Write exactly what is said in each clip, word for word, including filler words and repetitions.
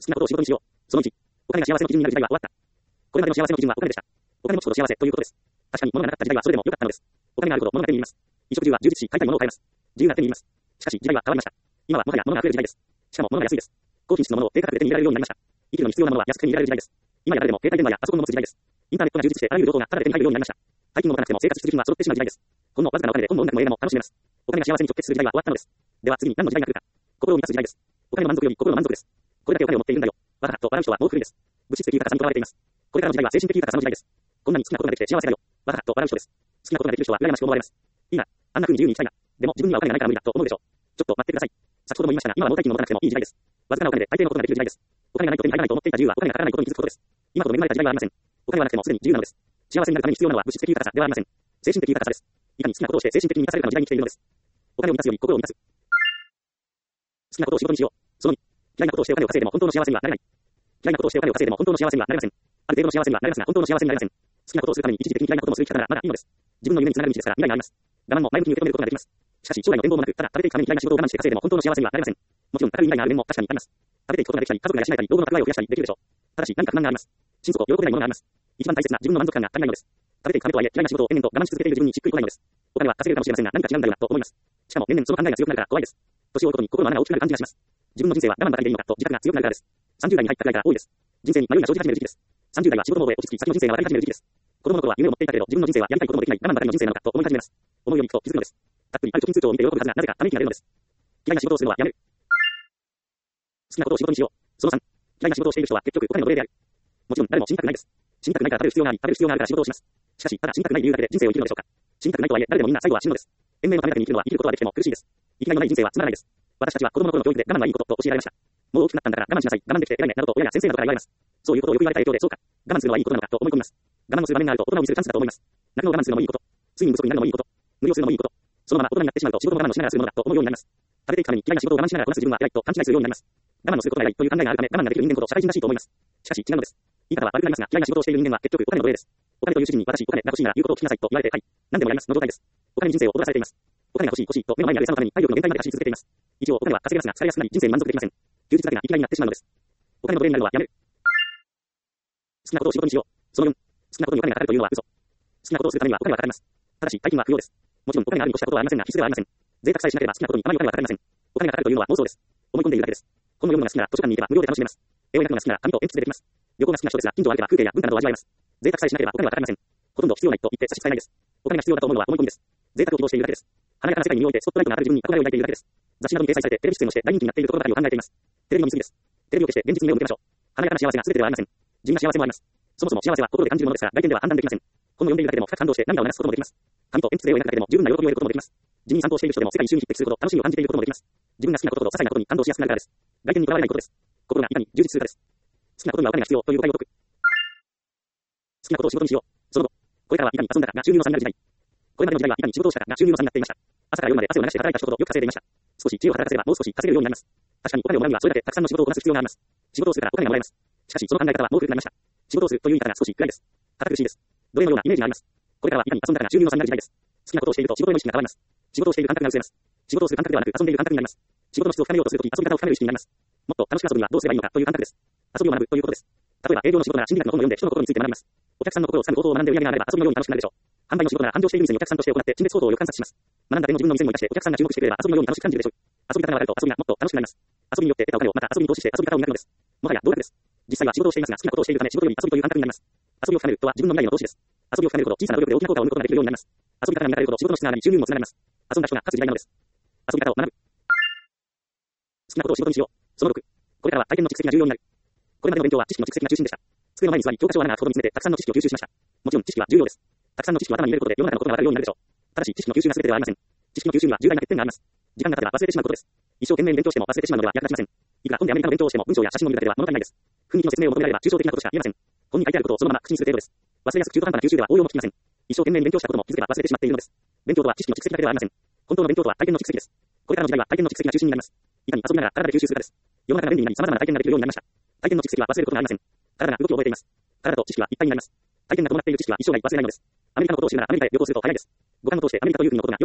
好きなことを仕事にしよう。そのいち、お金が幸せの基準になる時代は終わった。これまでの幸せの基準はお金でした。お金持つほど幸せということです。確かに物がなかった時代はそれでも良かったのです。お金があるほど物が手に入ります。衣食住は充実し、買いたいものを買えます。自由が手に入ります。しかし時代は変わりました。今はもはや物が増える時代です。しかも物が安いです。高品質のものを低価格で手に入れられるようになりました。生きるのに必要なものは安く手に入れられる時代です。今や誰でも携帯電話やパソコンを持つ時代です。インターネットが充実してあらゆる情報がタダで手に入るようになりました。大金を持たなくても生活必需品は揃ってしまう時代です。ほんのわずかなお金で本も音楽も映画も楽しめます。お金が幸せに直結する時代は終わったのです。では次に何の時代が来るか。心を満たす時代です。お金の満足より心の満足です。これだけお金を持っているんだよ。わははと笑う人はもう古いです。物質的豊かさにとらわれています。これからの時代は精神的豊かさの時代です。こんなに好きなことができて幸せだよ。わははと笑う人です。好きなことができる人は羨ましく思われます。いいな。あんな風に自由に生きたいな。でも自分にはお金がないから無理だと思うでしょう。ちょっと待ってください。先ほども言いましたが、今は大金を持たなくてもいい時代です。わずかなお金で大抵のことができる時代です。お金がないと手に入らないと思っていた自由はお金がかからないことに気づくことです。今ほど恵まれた時代はありません。お金はなくてもすでに自由なのです。幸せになるために必要なのは物質的豊かさではありません。精神的豊かさです。いかに好きなことをして精神的に満たされるかの時代に来ているのです。お金を満たすより心を満たす。好きなことを仕事にしよう。そのに、嫌いなことをしてお金を稼いでも本当の幸せにはなれない。嫌いなことをしてお金を稼いでも本当の幸せにはなれません。ある程度の幸せにはなれますが本当の幸せになれません。好きなことをするために一時的に嫌いなこともする生き方ならまだいいのです。自分の夢につながる道ですから未来があります。我慢も前向きに受け止めることができます。しかし将来の展望もなく、ただ食べていくために嫌いな仕事を我慢して稼いでも本当の幸せにはなれません。もちろん明るい未来がある面も確かにあります。食べていくことができたり、家族が養えたり、老後の蓄えを増やしたりできるでしょう。ただし何か不満があります。心底喜べないものがあります。一番大切な自分の満足感が足りないのです。食べていくためとはいえ嫌いな仕事を延々と我慢し続けている自分にしっくりこないのです。お金は稼げるかもしれませんが何か違うんだよなと思います。しかも年々その考えが強くなるから怖いです。年を追うことに心の穴が大きくなる感じがします。自分の人生は我慢ばかりでいいのかと自覚が強くなるからです。さんじゅう代に入ったくらいが多いです。人生に迷いが生じ始める時期です。さんじゅう代は仕事も覚え落ち着き先の人生が分かり始める時期です。子供の頃は夢を持っていたけれど自分の人生はやりたいこともできない我慢ばかりの人生なのかと思い始めます。思うようにいくと気づくのです。たっぷりある貯金通帳を見て喜ぶはずがなぜかため息が出るのです。嫌いな仕事をするのはやめる。好きなことを仕事にしよう。そのさん、嫌いな仕事をしている人は結局お金の奴隷である。もちろん誰も死にたくないです。死にたくないから食べる必要があり、食べる必要があるから仕事をします。しかし、ただ死にたくない理由だけで人生を生きるのでしょうか。死にたくないとはいえ、誰でもみんな最後は死ぬのです。延命のためだけに生きるのは生きることはできても苦しいです。生きがいのない人生はつまらないです。私たちは子供の頃の教育で我慢はいいことと教えられました。もう大きくなったんだから我慢しなさい、我慢できて偉いね、などと親や先生などから言われます。そういうことをよく言われた影響で、そうか、我慢するのはいいことなのかと思い込みます。我慢をする場面があると大人を見せるチャンスだと思います。泣くのを我慢するのもいいこと。睡眠不足になるのもいいこと。無理をするのもいいこと。そのまま大人になってしまうと仕事も我慢をしながらするものだと思うようになります。食べていくために嫌いな仕事を我慢しながらこなす自分は偉いと勘違いするようになります。我慢をすることが偉いという考えがあるため我慢ができる人間ほど社会人らしいと思います。しかし違うのです。言い方は悪くなりますが、嫌いな仕事をしている人間は結局お金の奴隷です。お金という主人に私、お金が欲しいなら言うことを聞きなさいと言われて、はい、何でもやりますの状態です。お金に人生を踊らされています。お金が欲しい欲しいと目の前にある餌のために体力の限界まで走り続けています。一応お金は稼げますが疲れやすくなり人生に満足できません。休日だけが生きがいになってしまうのです。お金の奴隷になるのはやめる。好きなことを仕事にしよう。そのよん、好きなことにお金がかかるというのは嘘。好きなことをするためにはお金はかかります。ただし大金は不要です。もちろんお金があるに越したことはありませんが必須ではありません。贅沢さえしなければ好きなことにあまりお金はかかりません。お金がかかるというのは妄想です。思い込んでいるだけです。本の読むのが好きなら図書館に行けば無料で楽しめます。絵を描くのが好きなら紙と鉛筆でできます。旅行が好きな人ですが、金と歩けば風景や文化などを味わえます。贅沢さえしなければお金はかかりません。ほとんど必要ないと言って差し支えないです。お金が必要だと思うのは思い込みです。贅沢を希望しているだけです。華やかな世界に身を置いてスポットライトが当たる自分に憧れを抱いているだけです。雑誌などに掲載されてテレビ出演をして大人気になっているところばかりを考えています。テレビの見過ぎです。テレビを消して現実に目を向けましょう。華やかな幸せが全てではありません。地味な幸せもあります。そもそも幸せは心で感じるものですから外見では判断できません。本を読んでいるだけでも深く感動して涙を流すこともできます。紙と鉛筆で絵を描くだけでも十分な喜びを得ることもできます。地味に散歩をしている人でも世界一周に匹敵するほど楽しみを感じていることもできます。自分が好きなことと些細なことに感動しやすくなるからです。外見にとらわれないことです。心がいかに充実するかです。好きなことにはお金が必要という誤解を解く。好きなことを仕事にしよう。その後、これからはいかに遊んだかが収入の差になる時代。これまでの時代はいかに仕事をしたかが収入の差になっていました。朝から夜まで汗を流して働いた人ほどよく稼いでいました。少し知恵を働かせればもう少し稼げるようになります。確かにお金をもらうにはそれだけたくさんの仕事をこなす必要があります。仕事をするからお金がもらえます。しかしその考え方はもう古くなりました。仕事をするという言い方が少し暗いです。堅苦しいです。奴隷のようなイメージがあります。これからはいかに遊んだかが収入の差になる時代です。好きなことをしていると仕事への意識が変わります。仕事をしている感覚が薄れます。仕事をする感覚ではなく遊んでいる感覚になります。仕事の質を深めようとするとき遊び方を深める意識になります。もっと楽しく遊ぶにはどうすればいいのかという感覚です。遊びを学ぶということです。例えば営業の仕事なら心理学の本を読んで人の心について学びます。お客さんの心を掴むことを学んで売り上げが上がれば遊びのように楽しくなるでしょう。販売の仕事なら繁盛している店にお客さんとして行って陳列行動をよく観察します。学んだ点を自分の店にも生かしてお客さんが注目してくれれば遊びのように楽しく感じるでしょう。遊び方が分かると遊びがもっと楽しくなります。遊びによって得たお金をまた遊びに投資して遊び方を磨くのです。もはや道楽です。実際は仕事をしていますが好きなことをしているため仕事より遊びという感覚になります。遊びを深めるとは自分の未来の投資です。遊びを深めるほど小さな努力で大きな効果を生むことができるようになります。遊び方が磨かれるほど仕事の質が上がり収入もつながります。遊んだ人が勝つ時代なのです。遊び方を学ぶ。好きなことを仕事にしよう。そのろく、これからは体験の蓄積が重要になる。これまでの勉強は知識の蓄積が中心でした。机の前に座り教科書を穴が開くほど見つめてたくさんの知識を吸収しました。もちろん知識は重要です。たくさんの知識を頭に入れることで世の中のことがわかるようになるでしょう。ただし知識の吸収が全てではありません。知識の吸収には重大な欠点があります。時間が経てば忘れてしまうことです。一生懸命に勉強しても忘れてしまうのでは役立ちません。いくら本でアメリカの勉強をしても文章や写真を見るだけでは物足りないです。雰囲気の説明を求められれば抽象的なことしか言えません。本に書いてあることをそのまま口にする程度です。忘れやすく中途半端な吸収では応用も効きません。一生懸命に勉強したことも気づけば忘れてしまっているのです。勉強とは知識の蓄積だけではありません。本当の勉強とは体験の蓄積です。これからの時代は体験の蓄積が中心になります。いかに遊びながら体で吸収するかです。世の中が便利になり様々な体験ができるようになりました。体験の蓄積は忘れることがありません。体が動きを覚えています。体と知識は一体になります。体験が伴っている知識は一生涯忘れないのです。アメリカのことを知るならアメリカへ旅行すると早いです。五感を通してアメリカという国のことがよくわかります。本だけでは得られないことがたくさん見られます。本だけでは得られないことがたくさん見られます。訓練の説明を求められれば抽象的なことしか言えません。体験ですから説得力もあります。体験の積み重ねが重要になります。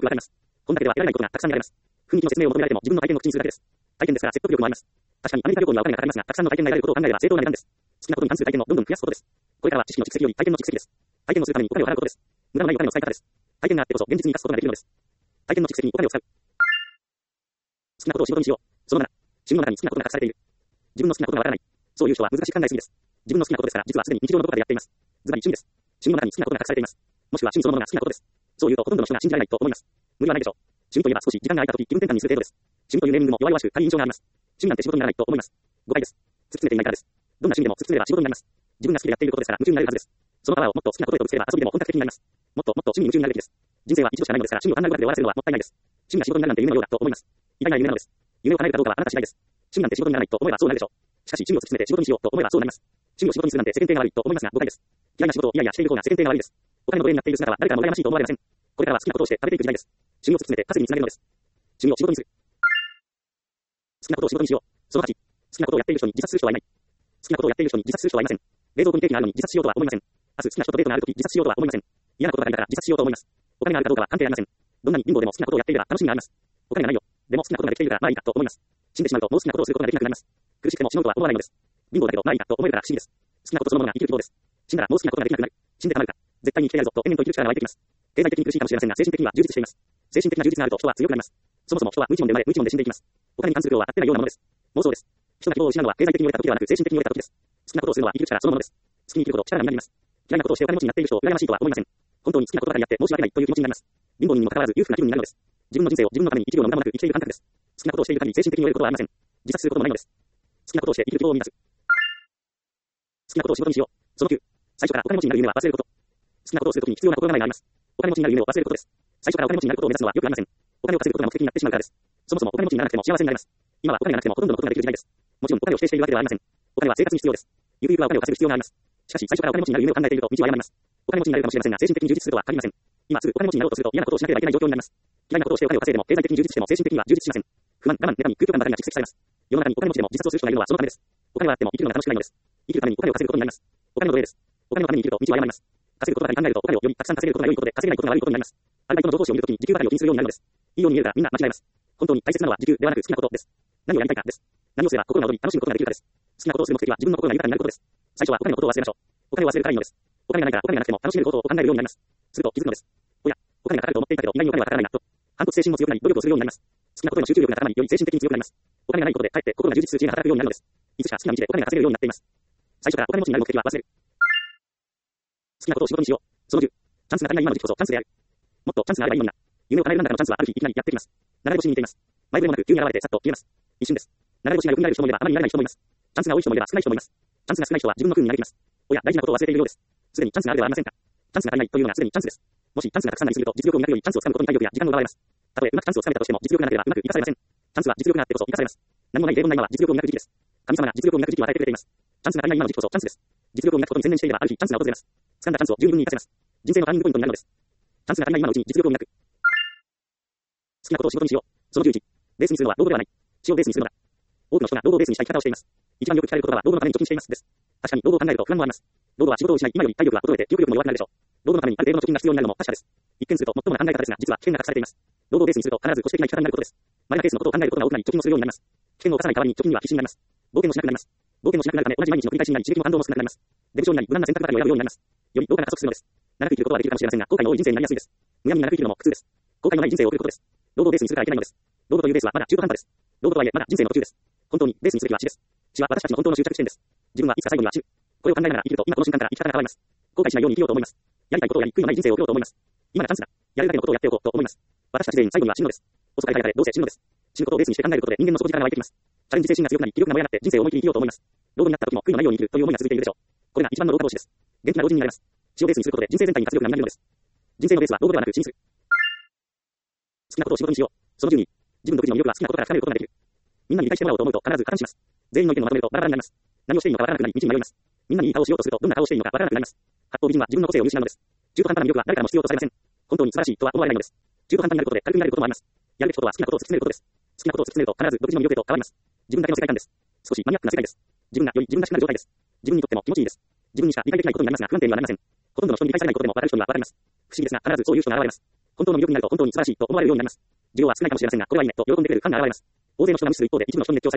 確かにアメリカ旅行にはお金がかかりますが、たくさんの体験が得られることを考えれば正当な値段です。好きなことに関する体験をどんどん増やすことです。これからは知識の蓄積より体験の蓄積です。体験をするためにお金を払うことです。無駄のないお金の使い方です。体験があってこそ現実に生かすことができるのです。体験の蓄積にお金を使う。好きなことを仕事にしよう。そのなな、自分の中に好きなことが隠されている。自分の好きなことがわからない。そういう人は難しく考えすぎです。自分の好きなことですから、実はすでに日常のどこかでやっています。ズバリ趣味です。趣味の中に好きなことが隠されています。もしくは趣味そのものが好きなことです。そういうとほとんどの人が信じられないと思います。無理はないでしょう。趣味といえば少し時間が空いたとき気分転換にする程度です。趣味というネーミングも弱々しく軽い印象があります。趣味なんて仕事にならないと思います。誤解です。突き詰めていないからです。どんな趣味でも突き詰めれば仕事になります。自分が好きでやっていることですから夢中になれるはずです。そのパワーをもっと好きなことへとぶつければ遊びでも本格的になります。もっともっと趣味に夢中になるべきです。人生は一度しかないのですから趣味を考えるだけで終わらせるのはもったいないです。趣味が仕事になるなんて夢のようだと思います。偉大な夢なのです。夢を叶えるかどうかはあなた次第です。趣味なんて仕事にならないと思えばそうなるでしょう。しかし趣味を突き詰めて仕事にしようと思えばそうなります。趣味を仕事にするなんて世間体が悪いと思いますが誤解です。嫌いな仕事をいやいやしている方が世間体が悪いです。お金の奴隷になっている姿は誰からも羨ましいと思われません。これからは好きなことをして食べていく時代です。趣味を突き詰めて稼ぎにつなげるのです。趣味を仕事にする。好きなことを仕事にしよう。そのはち、好きなことをやっている人に自殺する人はいない。好きなことをやっている人に自殺する人はいません。冷蔵庫にケーキがあるのに自殺しようとは思いません。明日好きな人とデートがあるとき自殺しようとは思いません。嫌なことばかりだから自殺しようと思います。お金があるかどうかは関係ありません。どんなに貧乏でも好きなことをやっていれば楽しみがあります。お金がないよ。でも好きなことができているからまあいいかと思います。死んでしまうともう好きなことをすることができなくなります。苦しくても死のうとは思わないのです。貧乏だけどまあいいかと思えるから不思議です。好きなことそのものが生きる希望です。死んだらもう好きなことができなくなる。死んでたまるか。絶対に生きてやるぞと延々と生きる力が湧いてきます。経済的に苦しいかもしれませんが精神的には充実しています。精神的な充実があると人は強くなります。そもそも人は無一文で生まれ無一文で死んでいきます。お金に関する量はあってないようなものです。妄想です。人が希望を失うのは経済的に折れた時ではなく精神的に折れた時です。好きなことをするのは生きる力そのものです。好きに生きるほど力になります。嫌いなことをしてお金持ちになっている人を羨ましいとは思いません。本当に好きなことばかりやって申し訳ないという気持ちになります。貧乏人にもかかわらず裕福な気分になるのです。自分の人生を自分のために生きるの無駄もなく生きている感覚です。好きなことをしている限り精神的に折れることはありません。自殺することもないのです。好きなことをして生きる希望を見出す。好きなことを仕事にしよう。そのきゅう、最初からお金持ちになる夢は忘れること。好きなことをするときに必要な心構えがあります。お金持ちになる夢を忘れることです。最初からお金持ちになることを目指すのはよくありません。お金を稼ぐことが目的になってしまうからです。そもそもお金持ちにならなくても幸せになれます。今はお金がなくてもほとんどのことができる時代です。もちろんお金を否定しているわけではありません。お金は生活に必要です。ゆくゆくはお金を稼ぐ必要があります。しかし最初からお金持ちになる夢を考えていると道は誤ります。お金持ちになるかもしれませんが精神的に充実するとは限りません。今すぐお金持ちになろうとすると嫌なことをしなければいけない状況になります。嫌いなことをしてお金を稼いでも経済的に充実しても精神的には充実しません。不満、我慢、妬み、空虚感ばかりが蓄積されます。世の中にお金持ちでも自殺をする人がいるのはそのためです。お金はあっても生きるのが楽しくないのです。生きるためにお金を稼ぐことになります。お金の奴隷です。お金のために生きると道は誤ります。稼ぐことばかり考えるとお金をよりたくさん稼げることが良いことで稼げないことが悪いことになります。アルバイトの同報酬を見るときに時給ばかりを気にするようになるのです。いいように見えるがみんな間違えます。本当に大切なのは時給ではなく好きなことです。何をやりたいかです。何をすれば心が躍り楽しむことができるかです。好きなことをする目的は自分の心が豊かになることです。最初はお金のことを忘れましょう。お金を忘れるからいいのです。お金がないからお金がなくても楽しめることを考えるようになります。すると気づくのです。おや、お金がかかると思っていたけど意外にお金はかからないなと。反骨精神も強くなり努力をするようになります。好きなことへの集中力が高まりより精神的に強くなります。お金がないことでかえって心が充実する知恵が働くようになるのです。いつしか好きな道でお金が稼げるようになっています。最初からお金持ちになる目的は忘れる。好きなことを仕事にしよう。そのじゅう、チャンスが足りない今の時期こそチャンスである。もっとチャンスがあればいいのにな。夢を叶えるなんだかのチャンスはある日いきなりやってきます。流れ星に似ています。前触れもなく急に現れてさっと消えます。一瞬です。流れ星がよく見られる人もいればあまり見られない人もいます。チャンスが多い人もいれば少ない人もいます。チャンスが少ない人は自分の空になれています。おや、大事なことを忘れているようです。すでにチャンスがあるではありませんか。チャンスが足りないというのがすでにチャンスです。もしチャンスがたくさんありすぎると実力を磨くよりチャンスをつかむことに体力や時間を奪われます。たとえうまくチャンスをつかめたとしても実力がなければうまく活かされません。チャンスは実力があってこそ活かされます。何もない平凡な今は実力を磨く時期です。神様が実力を磨く時期を与えてくれています。チャンスが足りない今の時期こそチャンスです。実力を磨くことに専念していればある日チャンスが訪れます。掴んだチャンスを十分に活かせます。人生のターニングポイントになるのです。チャンスが足りない今のうちに実力を磨く。好きなことを仕事にしよう。そのじゅういち、ベースにするのは労働ではない。死をベースにするのだ。多くの人が労働をベースにした生き方をしています。一番よく聞かれる言葉は労働のために貯金していますです。確かに労働を考えると不安もあります。労働は仕事を失い今より体力は衰えて記憶力も弱くなるでしょう。労働のためにある程度の貯金が必要になるのも確かです。一見すると最もな考え方ですが実は危険が隠されています。労働ベースにすると必ず保守的な生き方になることです。マイナーケースのことを考えることが多くなり貯金をするようになります。危険を犯さない代わりに貯金には必死になります。冒険をしなくなります。冒険をしなくなるため同じ毎日の繰り返しになり刺激も感動も少なくなります。デブ症になり無難な選択ばかりを選ぶようになります。より老化が加速するのです。長く生きることはできるかもしれませんが後悔の多い人生になりやすいです。むやみに長く生きるのも苦痛です。後悔のない人生を送ることです。労働ベースにするからいけないのです。労働というベースはまだ中途半端です。労働とはいえまだ人生の途中です。本当にベースにすべきは死です。死は私たちの本当の終着地点です。自分はいつか最後には死ぬ。これを考えながら生きると今この瞬間から生き方が変わります。後悔しないように生きようと思います。やりたいことをやり悔いのない人生を送ろうと思います。今がチャンスだ。やるだけのことをやっておこうと思います。私たち全員最後には死ぬのです。遅かれ早かれどうせ死ぬのです。死ぬことをベースにして考えることで人間の底力が湧いてきます。チャレンジ精神が強くなり気力が燃え上がって人生を思い切り生きようと思います。老後になった時も悔いのないように生きるという思いが続いているでしょう。これが一番の老化防止です。元気な老人になれます。死をベースにすることで人生全体に活力がみなぎるのです。人生のベースは老後ではなく死にする。好きなことを仕事にしよう。そのじゅうに、自分の独自の魅力は好きなことから深めることができる。みんなに理解してもらおうと思うと必ず加担します。全員の意見をまとめるとバラバラになります。何をしていいのかわからなくなり道に迷います。みんなにいい顔をしようとするとどんな顔をしていいのかわからなくなります。八方美人は自分の個性を見失うのです。中途半端な魅力は誰からも必要とされません。本当に素晴らしいとは思われないのです。中途半端になることで軽くなることもあります。やるべきことは好きなことを突き詰めることです。好きなことを突き詰めると必ず独自の魅力へと変わります。自分だけの世界観です。少しマニアックな世界です。自分がより自分らしくなる状態です。自分にとっても気持ちいいです。自分にしか理解できないことになりますが不安定にはなりません。ほとんどの人に理解されないことでも分かる人には分かります。不思議ですが必ずそういう人が現れます。本当の魅力になると本当に素晴らしいと思われるようになります。需要は少ないかもしれませんがこれはいいねと喜んでくれるファンが現れます。大勢の人が無視する一方で一部の人に熱狂されます。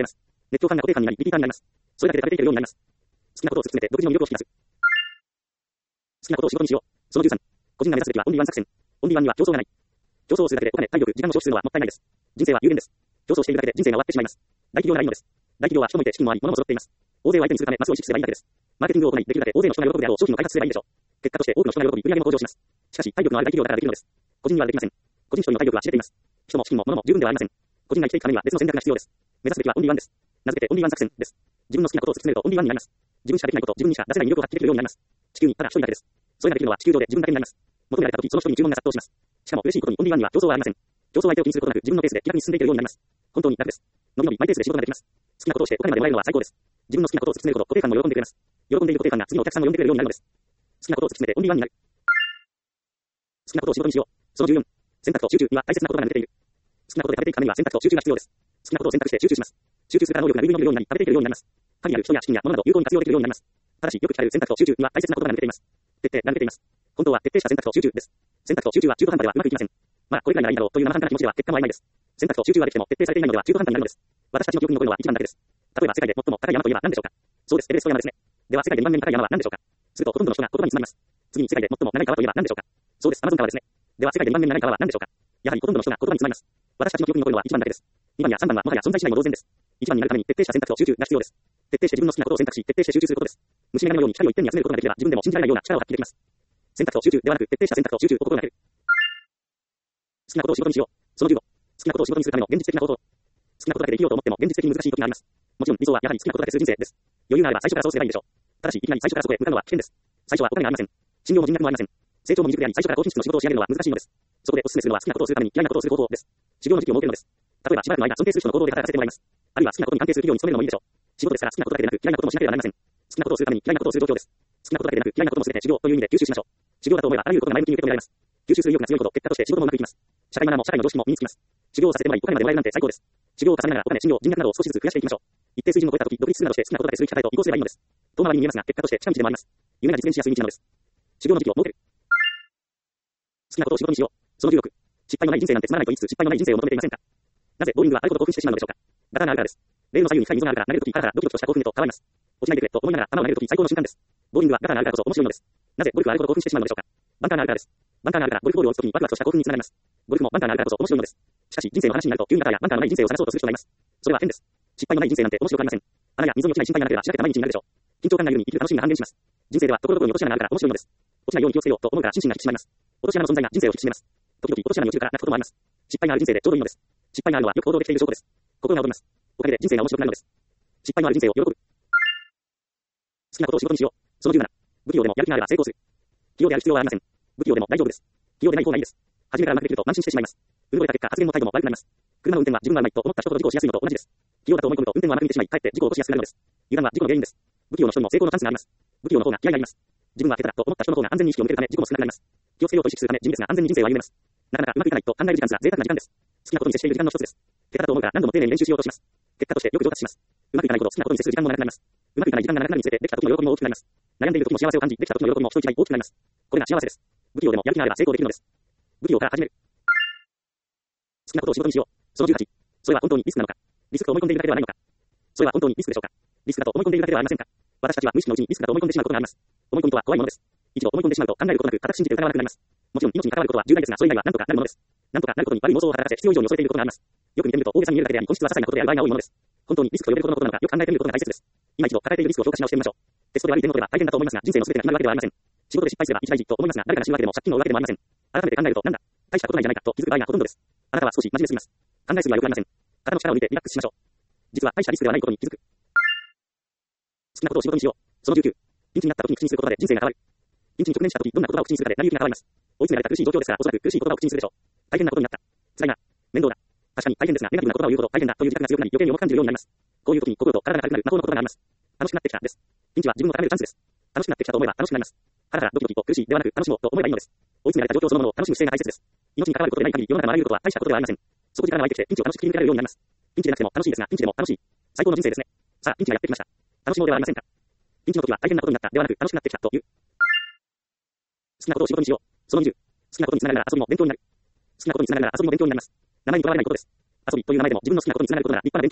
熱狂ファンが固定ファンになり、リピーターになります。それだけで食べていけるようになります。好きなことを突き詰めて独自の魅力を引き出す。好きなことを仕事にしよう。そのじゅうさん。個人が目指すべきはオンリーワン作戦。オンリーワンには競争がない。競争をするだけでお金、体力、時間の消費するのはもったいないです。人生は有限です。競争しているだけで人生が終わってしまいます。大企業ならいいのです。大企業は人もいて資金もあり、物も揃っています。大勢を相手にするためマスを意識すればいいだけです。マーケティングを行い、できるだけ大勢の人が喜ぶであろう商品を開発すればいいでしょう。結果として多くの人が喜び、売り上げも向上します。しかし、体力のある大企業だからできるのです。個人にはできません。個人一人の体力は知れています。人も資金も物も十分ではありません。個人が生きていくためには別の戦略が必要です。目指すべきはオンリーワンです。名付けてオンリーワン作戦です。自分の好きなことを突き詰めるとオンリーワンになります。自分しかできないこと、自分にしか出せない魅力を発揮できるようになります。地球にただ一人だけです。それができるのは地球上で自分だけになります。求められた時、その人に注文が殺到します。しかも嬉しいことにオンリーワンには競争はありません。競争相手を気にすることなく自分のペースで気楽に進んでいけるようになります。本当に楽です。のびのびマイペースで仕事ができます。好きなことをしてお金までもらえるのは最高です。自分の好きなことを突き詰めること、固定ファンも喜んでくれます。喜んでいる固定ファンが次のお客さんを呼んでくれるようになるのです。好きなことを突き詰めてオンリーワンになる。好きなことを仕事にしよう。そのじゅうよん。選択と集中には大切なことが抜けている。好きなことで食べていくためには選択と集中が必要です。好きなことを選択して集中します。集中するから能力が類の見るようになり、食べていけるようになります。他にある人や資金や物など有効に活用できるようになります。ただし、よく聞かれる選択と集中には大切なことが抜けています。徹底が抜けています。本当は徹底した選択と集中です。選択と集中は中途半端ではうまくいきません。まあ、これくらいならいいだろうという生半可な気持ちでは結果も曖昧です。選択と集中はできても徹底されていないのでは中途半端になるのです。私たちの記憶に残るのは一番だけです。例えば世界で最も高い山といえば何でしょうか。そうです、エベレスト山ですね。では世界でにばんめに高い山は何でしょうか。するとほとんどの人が言葉に詰まります。次に世界で最も長い川といえば何でしょうか。そうです、アマゾン川ですね。では世界でにばんめに長い川は何でしょうか。やはりほとんどの人が言葉に詰まります。私たちの記憶に残るのは一番だけです。にばんやさんばんはもはや存在しないも同然です。いちばんになるために徹底した選択と集中が必要です。徹底して自分の好きなことを選択し、徹底して集中することです。虫眼鏡のように光を一点に集めることができれば自分でも信じられないような力を発揮できます。選択と集中ではなく徹底した選択と集中を心がける。好きなことを仕事にしよう。そのじゅうご。好きなことを仕事にするための現実的な方法。好きなことだけで生きようと思っても現実的に難しい時があります。もちろん理想はやはり好きなことだけする人生です。余裕があれば最初からそうすればいいでしょう。ただしいきなり最初からそこへ向かうのは危険です。最初はお金がありません。信用も人脈もありません。成長も未熟であり最初から高品質の仕事を仕上げるのは難しいのです。そこでお勧めするのは好きなことをするために嫌いなことをする方法です。修行の時期を設けるのです。例えばしばらくの間尊敬する人の行動で働かせてもらいます。あるいは好きなことに関係する企業に勤めるのもいいでしょう。仕事ですから好きなことだけでなく嫌いなこともしなければなりません。好きなことをするために嫌いなことをする状況です。好きなことだけでなく嫌いなことも全て修行という意味で吸収しましょう。修行だと思えばあらゆることが前向きに受け止められます。吸収する意欲が強いほど結果として仕事もうまくいきます。社会マナーも社会の常識も身につきます。修行をさせてもらいお金までもらえるなんて最高です。修行を重ねながらお金、信用、人脈などを少しずつ増やしていきましょう。一定水準を超えた時、独立するなどして好きなことだけする機会と移行すればいいのです。遠回りに見えますが結果として近道でもあります。夢が実現しやすい道なのです。修行の時期を設ける。好きなことを仕事にしよう。そのじゅうろく。失敗のない人生なんてつまらないと言いつつ失敗のない人生を求めていませんか。なぜボーイングはあること興奮してしまうのでしょうか。ガタガタがあるからです。レールの左右に深い溝があるから投げるときハラハラドキドキとした興奮へと変わります。落ちないでくれと思いながら球を投げるとき最高の瞬間です。ボーイングはガタがあるからこそ面白いのです。なぜゴルフはあること興奮してしまうのでしょうか。バンカーがあるからです。バンカーがあるからゴルフボールを打つときにワクワクとした興奮につながります。ゴルフもバンカーがあるからこそ面白いのです。しかし人生の話になると急にガタやバンカーのない人生を探そうとする人がいます。それは変です。失敗のない人生なんて面白くありません。穴や溝に落ちない心配がなければしらけた毎日になるでしょう。緊張感がないように生きる楽しみが半減します。人生ではところどころに落とし穴があるから面白いのです。落ちないように気をつけようと思うから心身が引き締まります。落とし穴の存在が人生を引き締めます。時々落とし穴に落ちるから泣くこともあります。失敗がある人生でちょうどいいのです。失敗があるのはよく行動できている証拠です。心が躍ります。おかげで人生が面白くなるのです。失敗のある人生を喜ぶ。好きなことを仕事にしよう。そのじゅうなな。不器用でもやる気があれば成功する。器用である必要はありません。不器用でも大丈夫です。器用でない方がいいです。初めからうまくできると慢心してしまいます。運動れた結果発言の態度も悪くなります。車の運転は自分がうまいと思った人ほど事故をしやすいのと同じです。器用だと思い込むと運転を甘く見てしまい、かえって事故を起こしやすくなるのです。油断は事故の原因です。不器用の人にも成功のチャンスがあります。不器用の方が気合があります。自分は下手だと思った人の方が安全に意識を向けるため事故も少なくなります。気をつけようと意識するため地味ですが安全に人生を歩めます。なかなかうまくいかないと考える時間すら贅沢な時間です。好きなことに接している時間の一つです。下手だと思うから何度も丁寧に練習しようとします。結果としてよく上達します。うまくいかないほど好きなことに接する時間もなくなります。うまくいかない時間がなくなるにつれてできた時の喜びも大きくなります。悩んでいる時も幸せを感じ、できた時の喜びも人一倍大きくなります。これが幸せです。不器用でもやる気があれば成功できるのです。不器用から始める。好きなことを仕事にしよう。そのじゅうはち。それは本当にリスクなのか。リスクと思い込んでいるだけではないのか。それは本当にリスクでしょうか。リスクだと思い込んでいるだけではありませんか。私たちは無意識のうちにリスクだと思い込んでしまうことがあります。思い込みとは怖いものです。一度思い込んでしまうと考えることなく固く信じて疑わなくなります。もちろん命に関わることは重大ですが、それ以外は何とかなるものです。何とかなることに悪い妄想を働かせ必要以上に恐れていることがあります。よく見てみると大げさに見えるだけであり、本質は些細なことである場合が多いものです。本当にリスクと呼べるほどのことなのかよく考えてみることが大切です。今一度抱えているリスクを評価し直してみましょう。テストで悪い点を取れば大変だと思いますが、人生の全てが決まるわけではありません。仕事で失敗すれば一大事と思いますが、誰かが死ぬわけでも借金の負うわけでもありません。改めて考えるとなんだ、大したことないじゃないかと気づく場合がほとんどです。あなたは少し真面目すぎます。考えすぎは良くありません。肩の力を抜いてリラックスしましょう。実は大したリスクではないことに気づく。好きなことを仕事にしよう。そのじゅうきゅう。ピンチになった時に口にする言葉で人生が変わる。ピンチに直面した時どんな言葉を口にするかで成り行きが変わります。追い詰められた苦しい状況ですから、おそらく苦しい言葉を口にするでしょう。大変なことになった。辛いな。面倒だ。確かに大変ですが、ネガティブな言葉を言うほど大変だという自覚が強くなり、余計に重く感じるようになります。こういう時に心と体が軽くなる魔法の言葉があります。楽しくなってきたです。ピンチは自分を高めるチャンスです。楽しくなってきたと思えば楽しくなります。ハラハラドキドキと苦しいではなく楽しもうと思えばいいのです。追い詰められた状況そのものを楽しむ姿勢が大切です。命に関わることでない限り世の中のあらゆることは大したことではありません。そこ時間が湧いてきてピンチを楽しく切り抜けられるようになります。ピンチでなくても楽しいですが、ピンチでも楽しい。最高の人生ですね。さあ、ピンチがやってきました。楽しもうではありませんか。ピンチの時は大変なことになったではなく楽しくなってきたという。好きなことを仕事にしよう。そのにじゅう。好きなことにつながるなら遊びも勉強になる。好きなことにつながるなら遊びも勉強になります。名前にとらわれないことです。遊びという名前でも自分の好きなことにつながることなら立派な勉強です。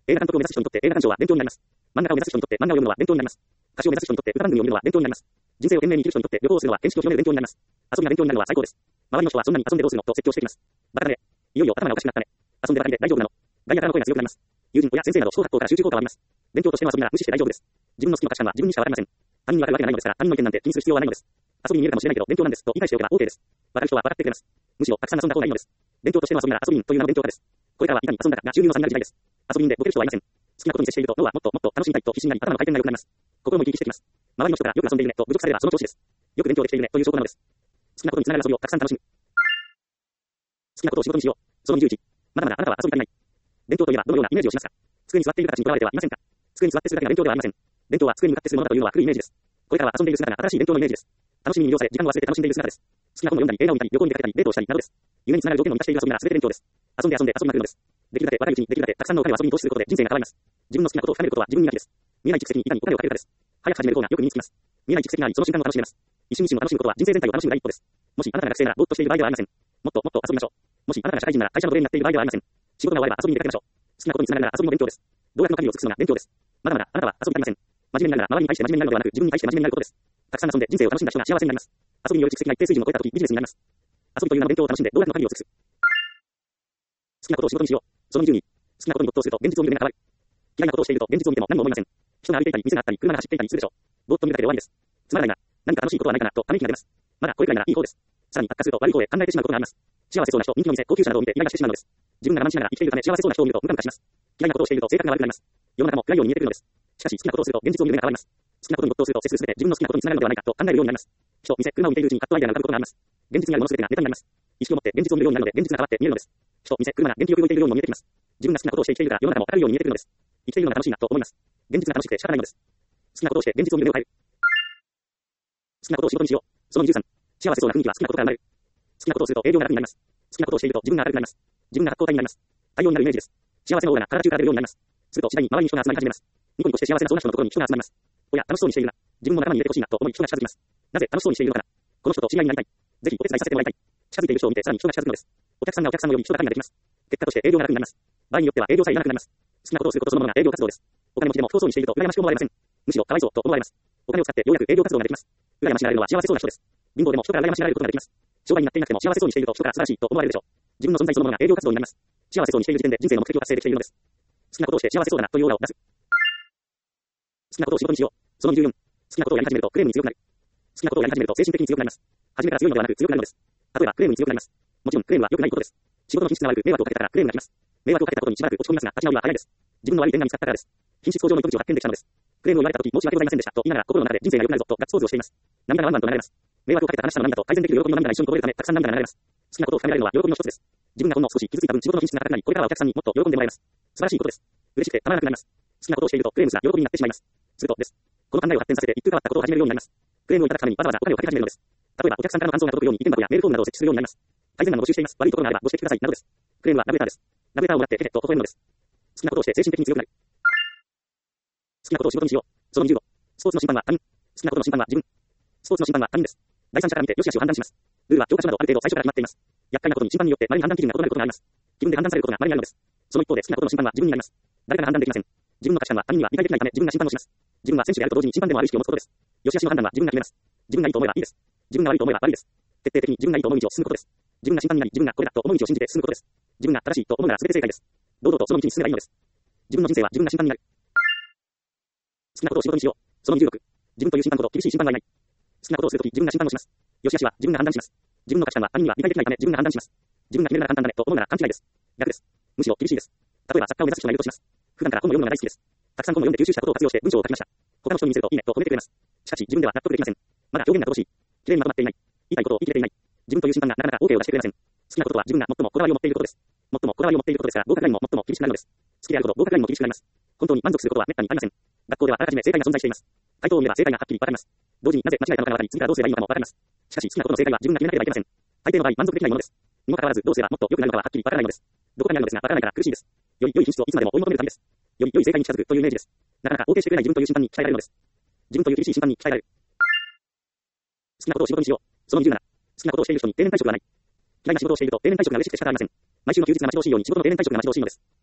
映画監督を目指す人にとって映画鑑賞は勉強になります。漫画家を目指す人にとって漫画を読むのは勉強になります。歌手を目指す人にとって歌番組を見るのは勉強になります。人生を懸命に生きる人にとって旅行をするのは見識を広める勉強になります。遊びが勉強になるのは最高です。周りの人はそんなに遊んでどうするのと説教してきます。バカだね。いよいよ頭がおかしくなったね。遊んでばかりで大丈夫なの。外野からの声が強くなります。友人、親、先生など小学校から集中効果はあります。勉強としての遊びなら無視して大丈夫です。自分の好きの価値観は自分にしかわかりません。他人にわかるわけがないのですから、他人の意見なんて気にする必要はないのです。遊びに見えるかもしれないけど勉強なんですと言い返しておけば OK です。わかる人はわかってくれます。むしろたくさん遊んだ方がいいのです。勉強としての遊びなら遊び人という名の勉強家です。これからはいかに遊んだかが収入の差になる時代です。遊び人でボケる人はいません。好きなことに接していると脳はもっともっと楽しみたいと必死になり頭の回転が良くなります。心も生き生きしてきます。周りの人からよく遊んでいるねと侮辱されればその調子です。よく勉強できているねという証拠なのです。好きなことにつながる遊びをたくさん楽しむ。好きなことを仕事にしよう。そのにじゅういち。まだまだあなたは遊び足りない。勉強といえばどのようなイメージをしますか？机に座っている形にとらわれてはいませんか？机に座ってするだけが勉強ではありません。勉強は机に向かってするものだというのは古いイメージです。これからは遊んでいる姿が新しい勉強のイメージです。楽しみに魅了され、時間を忘れて楽しんでいる姿です。好きな本を読んだり、映画を見たり、旅行に出かけたり、デートをしたりなどです。夢につながる条件を満たしている遊びなら全て勉強です。遊んで遊んで遊びまくるのです。できるだけ若いうちにできるだけたくさんのお金を遊びに投資することで人生が変わります。自分の好きなことを深めることは自分磨きです。見えない蓄積にいかにお金をかけるかです。早く始める方がよく身につきます。見えない蓄積があり、その瞬間を楽しめます。一瞬一瞬を楽しむことは人生全体を楽しむ第一歩です。もしあなたが学生ならぼーっとしている場合ではありません。もっともっと遊びましょう。もしあなたが社会人なら会社の奴隷になっている場合ではありません。仕事が終われば遊びに出かけましょう。好きなことにつながるなら遊びの勉強です。動画の限りを尽くすのが勉強です。まだまだあなたは遊び足りません。真面目になるなら周りに対して真面目になるのではなく自分に対して真面目になることです。たくさん遊んで人生を楽しんだ人が幸せになります。遊びによる蓄積が一定水準を超えたときビジネスになります。遊びという名の勉強を楽しんで動画の限りを尽くす。好きなことを仕事にしよう。そのにじゅうに。好きなことに没頭すると現実を見る目が変わる。嫌いなことをしていると現実を見ても何も思いません。人が歩いていたり、店があったり、車が走っていたりするでしょう。ぼーっと見るだけで終わりです。つまらないな。何か楽しいことはないかなとため息が出ます。まだこれくらいならいい方です。さらに悪化すると悪い方へ考えてしまうことがあります。幸せそうな人、人気の店、高級車などを見てイライラしてしまうのです。自分が我慢しながら生きているため幸せそうな人を見るとムカムカします。嫌いなことをしていると性格が悪くなります。世の中も暗いように見えてくるのです。しかし好きなことをすると現実を見る目が変わります。好きなことに没頭すると接するすべて自分の好きなことにつながるのではないかと考えるようになります。人、店、車を見ているうちにカットアイデアが浮かぶことがあります。現実にあるものすべてがネタになります。意識を持って現実を見るようになるので現実が変わって見えるのです。人、店、車が元気よく動いているようにも見えてきます。自分が好きなことをして生きているから世の中も明るいように見えてくるのです。生きているのが楽しいなと思います。現実が楽しくて仕方ないのです。好きなことをして現実を見る目を変える。好きなことを仕事にしよう。そのにじゅうさん。幸せそうな雰囲気は好きなことから生まれる。好きなことをすると営業が楽になります。好きなことをしていると自分が明るくなります。自分が発光体になります。太陽になるイメージです。幸せのオーラが体中から出るようになります。すると次第に周りに人が集まり始めます。ニコニコして幸せなそんな人のところに人が集まります。おや、楽しそうにしているな。自分も仲間に入れてほしいなと思い人が近づきます。なぜ楽しそうにしているのかな。この人と知り合いになりたい。ぜひお手伝いさせてもらいたい。近づいている人を見てさらに人が近づくのです。お客さんがお客さんのように人が神ができます。結果として営業が楽になります。場合によっては営業さえいらなくなります。好きなことをすることそのものが営業活動です。お金持ちでも不幸そうにしていると羨ましく思われません。むしろかわいそうと思われます。お金を使ってようやく営業活動ができます。羨ましがられるのは幸せそうな人です。貧乏でも人から羨ましがられることができます。商売になっていなくても幸せそうにしていると人から素晴らしいと思われるでしょう。自分の存在そのものが営業活動になります。幸せそうにしている時点で人生の目的を達成できているのです。好きなことをして幸せそうだなというオーラを出す。好きなことを仕事にしよう。そのにじゅうよん。好きなことをやり始めるとクレームに強くなる。好きなことをやり始めると精神的に強くなります。初めから強いのではなく強くなるのです。例えばクレームに強くなります。もちろんクレームは良くないことです。仕事の品質が悪く迷惑をかけたからクレームが来ます。迷惑をかけたことにしばらく落ち込みますが立ち直りは早いです。自分の悪い点が見つかったからです。品質向上の糸口を発見できたのです。クレームを言われたとき申し訳ございませんでしたと言いながら心の中で人生が良くなるぞとガッツポーズをしています。涙がワンワンと流れます。迷惑をかけた話したの涙と改善できる喜びの涙が一緒にこぼれるためたくさん涙が流れます。好きなことを深められるのは喜びの一つです。自分がほんの少し傷ついた分仕事の品質が高くなり、これからはお客さんにもっと喜んでもらえます。素晴らしいことです。嬉しくてたまらなくなります。好きなことをしているとクレームが喜びになってしまいます。するとです。この考えを発展させて一風変わったことを始めるようになります。クレームをいただくためにわざわざお金をかけ始めるのです。例えばお客さんからの感想が届くように意見箱やメールフォームなどを設置するようになります。改善案を募集しています。悪いところがあればご指摘くださいなどです。クレームはラブレターです。ラブレターをもらってペケッと微笑むのです。好きなことをして精神的に強くなる。好きなことを仕事にしよう。そのにじゅうご。スポーツの審判は他人。好きなことの審判は自分。スポーツの審判は他人です。第三者から見て良し悪しを判断します。ルールは教科書などある程度最初から決まっています。厄介なことに審判によって稀に判断基準が異なることがあります。自分で判断されることが稀にあるのです。その一方で好きなことの審判は自分になります。誰かが判断できません。自分の価値観は他人には理解できないため自分が審判をします。自分は選手であると同時に審判でもある意識を持つことです。良し悪しの判断は自分が決めます。自分がいいと思えばいいです。自分が悪いと思えば悪いです。徹底的に自分がいいと思う道を進むことです。自分が審判になり自分がこれだと思う道を信じて進むことです。自分が正しいと思うなら全て正解です。堂々とその道に進めばいいのです。自分の人生は自分が審判になる。好きなことを仕事にしよう。そのにじゅうろく。自分という審判ほど厳しい審判はいない。好きなことをするとき自分が審判をします。良し悪しは自分が判断します。自分の価値観は他人には理解できないため自分が判断します。自分が決めるなら簡単だねと思うなら勘違いです。逆です。むしろ厳しいです。例えば作家を目指す人がいるとします。普段から本を読むのが大好きです。たくさん本を読んで吸収したことを活用して文章を書きました。他の人に見せるといいねと褒めてくれます。しかし自分では納得できません。まだ表現が乏しい。綺麗にまとまっていない。言いたいことを言い切れていない。自分という審判がなかなか OK を出してくれません。好きなことは自分が最もこだわりを持っていることです。最もこだわりを持っていることですから合格ラインも最も厳しくなるのです。好きであるほど合格ラインも厳しくなります。本当に満足することは滅多にありません。学校ではあらかじめ正解が存在しています。回答を見れば正解がはっきりわかります。同時になぜ間違えたのかがわかり、次からどうすればいいのかもわかります。しかし好きなことの正解は自分が決めなければいけません。大抵の場合満足できないものです。にもかかわらずどうすればもっと良くなるのかははっきりわからないのです。どこかにあるのですがわからないから苦しいです。より良い品質をいつまでも追い求めるためです。より良い正解に近づくというイメージです。なかなか肯定してくれない自分という審判に鍛えられるのです。自分という厳しい審判に鍛えられる。好きなことを仕事にしよう。そのにじゅうなな。好きなことをしている人に定年退職はない。嫌いな仕事をしていると定年退職が嬉しくて仕方ありません。毎週の休日が待ち遠しいように仕事の定年退職が待ち遠しいのです。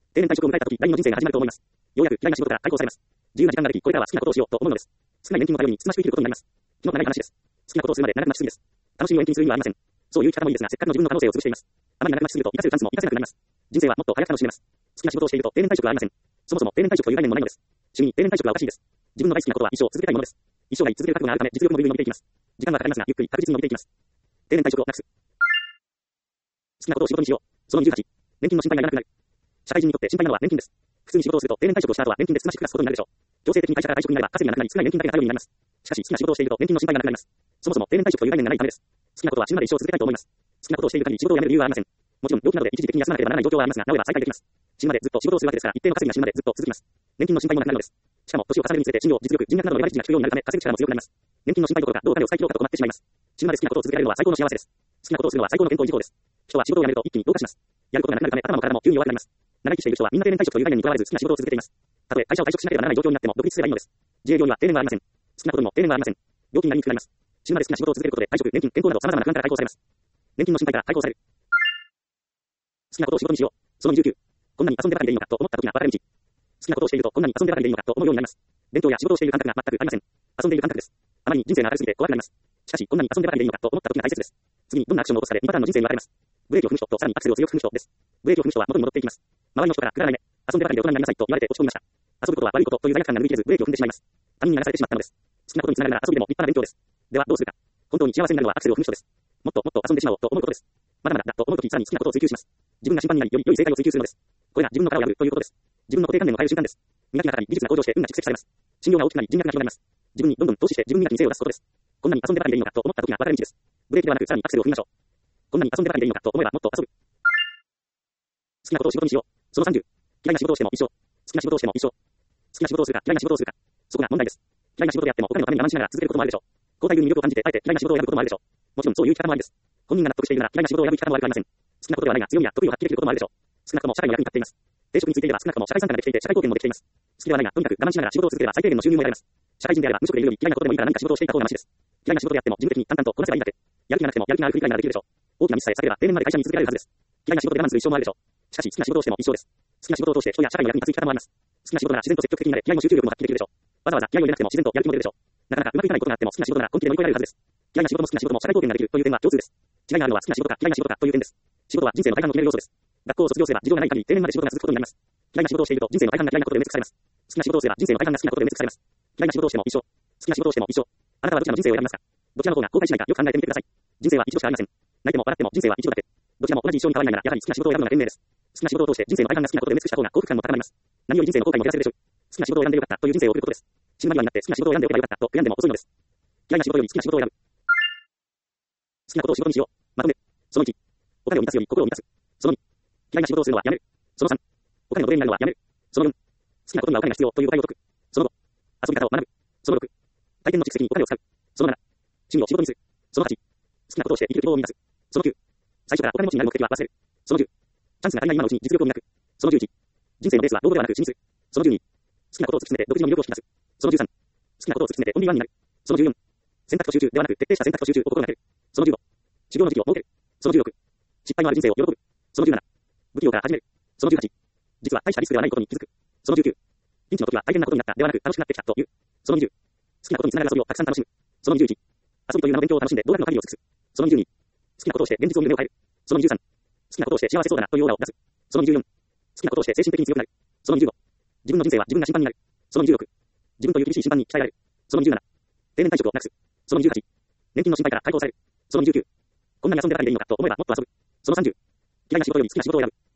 定年退職を迎えたとき、第二の人生が始まると思います。ようやく嫌いな仕事から解放されます。自由な時間ができ、これからは好きなことをしようと思うのです。少ない年金を頼りにつつましく生きることになります。気の長い話です。好きなことをするまで長くなちすぎです。楽しみを延期する意味はありません。そういう生き方もいいですが、せっかくの自分の可能性を潰しています。あまり長くなちすぎると、生かせるチャンスも生かせなくなります。人生はもっと早く楽しめます。好きな仕事をしていると定年退職はありません。そもそも定年退職という概念もないのです。趣味に定年退職はおかしいです。自分の大好きなことは一生続けたいものです。一生涯続ける覚悟があるため、実力もぐいぐい伸びていきます。時間はかかりますが、ゆっくり確実に伸びていきます。定年退職をなくす。好きなことを仕事にしよう。そのにじゅうはち。年金の心配がいらなくなる。社会人にとって心配なのは年金です。普通に仕事をすると定年退職をした後は年金でつつましく暮らすことになるでしょう。強制的に会社から退職になれば稼ぎがなくなり、少ない年金だけが頼りになります。しかし好きな仕事をしていると年金の心配がなくなります。そもそも定年退職という概念がないためです。好きなことは死ぬまで一生続けたいと思います。好きなことをしている限り仕事を辞める理由はありません。もちろん病気などで一時的に休まなければならない状況はありますが、治れば再開できます。死ぬまでずっと仕事をするわけですから、一定の稼ぎが死ぬまでずっと続きます。年金の心配もなくなるのです。しかも年を重ねるにつれて賃料、実力、人脈などのレバレッジが効くようになるため、稼ぐ力も強くなります。年金の心配どころかどうお金を使い切ろうかと困ってしまいます。死ぬまで好きなことを続けられるのは最高の幸せです。好きなことをするのは最高の健康維持法です。人は仕事を辞めると一気に老化します。やることがなくなるため頭も体も急に弱くなります。長生きしている人はみんな定年退職という概念にとらわれず好きな仕事を続けています。たとえ会社を退職しなければならない状況になっても独立すればいいのです。自営業には定年はありません。好きなことにも定年はありません。料金が言いにくくなります。死ぬまで好きな仕事を続けることで退職、年金、健康など様々な不安から解放されます。年金の心配から解放される。好きなことを仕事にしよう。そのにじゅうきゅう。こんなに遊んでばかりでいいのかと思った時が分かれ道。好きなことをしているとこんなに遊んでばかりでいいのかと思うようになります。勉強や仕事をしている感覚が全くありません。遊んでいる感覚です。あまりに人生が明るすぎて怖くなります。しかしこんなに遊んでばかりでいいのかと思った時が大切です。次にどんなアクションを起こすかでにパターンの人生に分かれます。ブレーキを踏む人とさらにアクセルを強く踏む人です。ブレーキを踏む人は元に戻っていきます。周りの人からくだらないね、遊んでばかりで大人になりなさいと言われて落ち込みました。遊ぶことは悪いことという罪悪感が拭いきれずブレーキを踏んでしまいます。他人に流されてしまったのです。好きなことにつながるなら遊びでも立派な勉強です。ではどうするか。本当に幸せになるのはアクセルを踏む人です。もっともっと遊んでしまおうと思うことです。まだまだだと思うときさらに好きなことを追求します。自分が審判になりより良い正解を追求するのです。これが自分の殻を破るということです。自分の固定観念を変える瞬間です。磨きがかかり技術が向上して運が蓄積されます。信用が大きくなり人脈が広がります。自分にどんどん投資して自分磨きに精を出すことです。こんなに遊んでばかりでいいのかと思った時が分かれ道です。ブレーキではなくさらにアクセルを踏みましょう。こんなに遊んでばかりでいいのかと思えばもっと遊ぶ。好きなことを仕事にしよう。そのさんじゅう。嫌いな仕事をしても一生。好きな仕事をしても一生。好きな仕事をするか嫌いな仕事をするか。そこが問題です。嫌いな仕事であってもお金のために我慢しながら続けることもあるでしょう。交代分に魅力を感じてあえて嫌いな仕事を選ぶこともあるでしょう。もちろんそういう生き方もありです。本人が納得しているなら嫌いな仕事を選ぶ生き方も悪くありません。好きなことではないが強みや得意を発揮できることもあるでしょう。少なくとも社会の役に立っています。定職についていれば少なくとも社会参加ができていて社会貢献もできています。好きではないがとにかく我慢しながら仕事を続ければ最低限の収入も得られます。社会人であれば無職でいるより嫌いなことでもいいから何か仕事をしていた方がマシです。嫌いな仕事であっても自分的に淡々とこなせばいいだけ。やる気がなくてもやる気がある繰り返しができるでしょう。大きなミスさえ避ければ定年まで会社に続けられるはずです。嫌いな仕事で我慢する一生もあるでしょう。しかし好きな仕事をしても一生です。好きな仕事を通して人や社会の役に立つ生き方もあります。好きな仕事なら自然と積極的になれ気合も集中力も発揮できるでしょう。わざわざ気合を入れなくても自然とやる気も出るでしょう。なかなかうまくいかないことがあっても好きな仕事なら根気で乗り越えられるはずです。嫌いな仕事も好きな仕事も社会貢献ができるという点は共通です。違いがあるのは好きな仕事か嫌いな仕事かという点です。仕事は人生の大半の決める要素です。学校を卒業すれば事情がない限り定年まで仕事が続くことになります。嫌いな仕事をしていると人生の大半が嫌いなことで埋め尽くされます。好きな仕事をすれば人生の大半が好きなことで埋め尽くされます。嫌いな仕事をしても一生。好きな仕事をしても一生。あなたはどちらの人生を選びますか。どちらの方が後悔しないかよく考えてみてください。人生は一度しかありません。泣いても笑っても人生は一度だけ。どちらも同じ一生に変わりながらやはり好きな仕事を選ぶのが賢明です。好きな仕事を通して人生の大半が好きなことで埋め尽くした方が幸福感も高まります。何より人生の後悔も減らせるでしょう。好きな仕事を選んでよかったという人生を送ることです。死ぬ間際になって好きな仕事を選んでおけばよかったと悔やんでも遅いのです。嫌いな仕事より好きな仕事を選ぶ。好きなことを仕事にしよう。まとめ。そのいち。お金を満たすより心を満たす。そのに。嫌いな仕事をするのはやめる。そのさん。お金の奴隷になるのはやめる。そのよん。好きなことにはお金が必要という答えを解く。そのご。遊び方を学ぶ。そのろく。体験の蓄積にお金を使う。そのなな。趣味を仕事にする。そのはち。好きなことをして生きる希望を満たす。そのきゅう。最初からお金持ちになる目的は忘れる。そのじゅう。チャンスが足りない今のうちに実力を磨く。そのじゅういち。人生のレースは道具ではなく死にする。そのじゅうに。好きなことを突き詰めて独自の魅力を引き出す。そのじゅうさん。好きなことを突き詰めてオンリーワンになる。そのじゅうよん。選択と集中ではなく徹底した選択と集中を心がける。そのじゅうご。修行の時期を設ける。そのじゅうろく。失敗のある人生を喜ぶ。そのじゅうなな。不器用から始める。そのじゅうはち。実は大したリスクではないことに気づく。そのじゅうきゅう。ピンチの時は大変なことになったではなく楽しくなってきたという。そのにじゅう。好きなことにつながる遊びをたくさん楽しむ。そのにじゅういち。遊びという名の勉強を楽しんで道楽の限りを尽くす。そのにじゅうに。好きなことをして現実を見る目を変える。そのにじゅうさん。好きなことをして幸せそうだなというオーラを出す。そのにじゅうよん。好きなことをして精神的に強くなる。そのにじゅうご。自分の人生は自分が審判になる。そのにじゅうろく。自分という厳しい審判に鍛えられる。そのにじゅうなな。定年退職をなくす。そのにじゅうはち。年金の心配から解放される。そのにじゅうきゅう。こんなに遊んでばかりでいいのかと思えばもっと遊ぶ。そのさんじゅう。嫌いな仕事より好きな仕事を選ぶ。